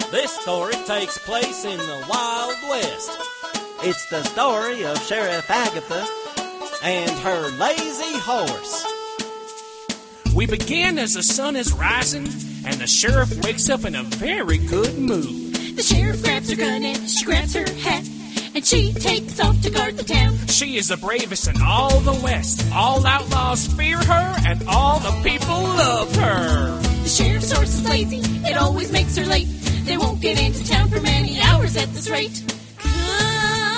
This story takes place in the Wild West. It's the story of Sheriff Agatha and her lazy horse. We begin as the sun is rising, and the sheriff wakes up in a very good mood. The sheriff grabs her gun and she grabs her hat, and she takes off to guard the town. She is the bravest in all the West. All outlaws fear her, and all the people love her. The sheriff's horse is lazy, it always makes her late. They won't get into town for many hours at this rate. Come